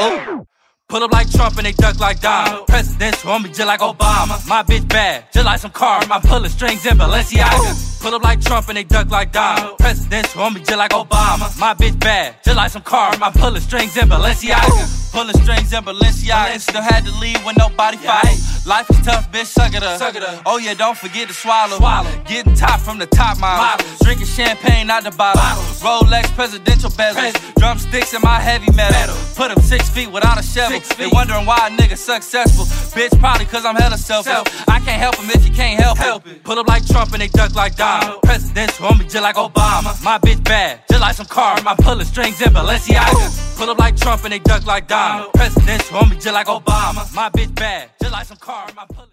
Ooh. Pull up like Trump and they duck like Donald. Presidential on me just like Obama. My bitch bad, just like some car. I'm pulling strings in Balenciaga. Pull up like Trump and they duck like Donald. Presidential on me just like Obama. My bitch bad, just like some car. I'm pulling strings in Balenciaga. Pulling strings in Balenciaga. Still had to leave when nobody fight. Life is tough, bitch, suck it up. Oh yeah, don't forget to swallow. Getting top from the top models. Drinking champagne out the bottle. Rolex presidential bezels. Drumsticks in my heavy metal. Put up 6 feet without a shovel. They wondering why a nigga successful. Bitch, probably cause I'm hella selfish. I can't help him if you can't help it. Pull up like Trump and they duck like Donald. Presidential on me just like Obama. My bitch bad, just like some car. I'm pulling strings in Balenciaga. Pull up like Trump and they duck like Donald. Presidential on me just like Obama. My bitch bad, just like some car. I'm pulling